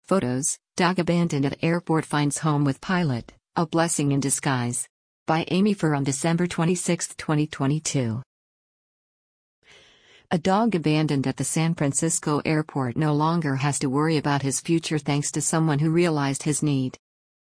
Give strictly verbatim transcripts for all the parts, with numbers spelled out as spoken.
Photos: Dog abandoned at airport finds home with pilot, a blessing in disguise. By Amy Fur on December twenty-sixth, twenty twenty-two. A dog abandoned at the San Francisco airport no longer has to worry about his future thanks to someone who realized his need.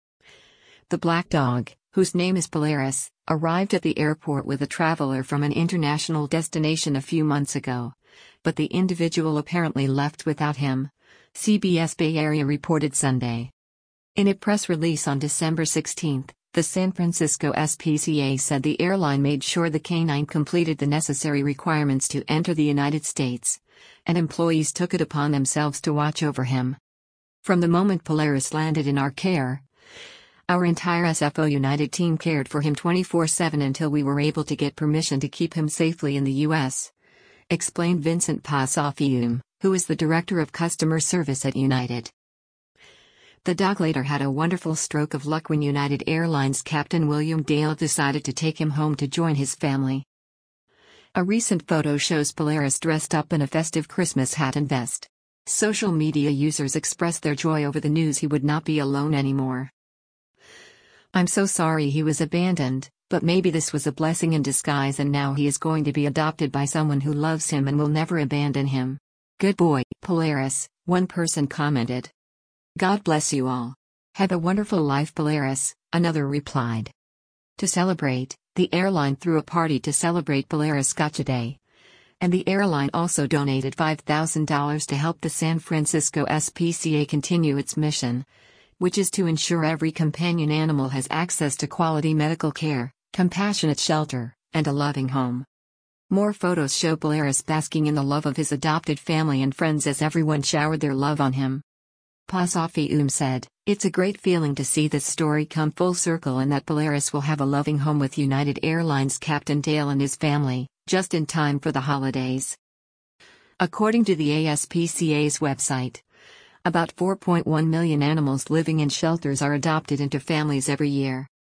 The black dog, whose name is Polaris, arrived at the airport with a traveler from an international destination a few months ago. But the individual apparently left without him, C B S Bay Area reported Sunday. In a press release on December sixteenth, the San Francisco S P C A said the airline made sure the canine completed the necessary requirements to enter the United States, and employees took it upon themselves to watch over him. From the moment Polaris landed in our care, our entire S F O United team cared for him twenty-four seven until we were able to get permission to keep him safely in the U S, explained Vincent Passofiume, who is the Director of Customer Service at United. The dog later had a wonderful stroke of luck when United Airlines Captain William Dale decided to take him home to join his family. A recent photo shows Polaris dressed up in a festive Christmas hat and vest. Social media users expressed their joy over the news he would not be alone anymore. "I'm so sorry he was abandoned, but maybe this was a blessing in disguise and now he is going to be adopted by someone who loves him and will never abandon him. Good boy, Polaris," one person commented. "God bless you all. Have a wonderful life, Polaris," another replied. To celebrate, the airline threw a party to celebrate Polaris Gotcha Day. And the airline also donated five thousand dollars to help the San Francisco S P C A continue its mission, which is to ensure every companion animal has access to quality medical care, compassionate shelter, and a loving home. More photos show Polaris basking in the love of his adopted family and friends as everyone showered their love on him. Passofiume said, "It's a great feeling to see this story come full circle and that Polaris will have a loving home with United Airlines Captain Dale and his family, just in time for the holidays." According to the A S P C A's website, about four point one million animals living in shelters are adopted into families every year.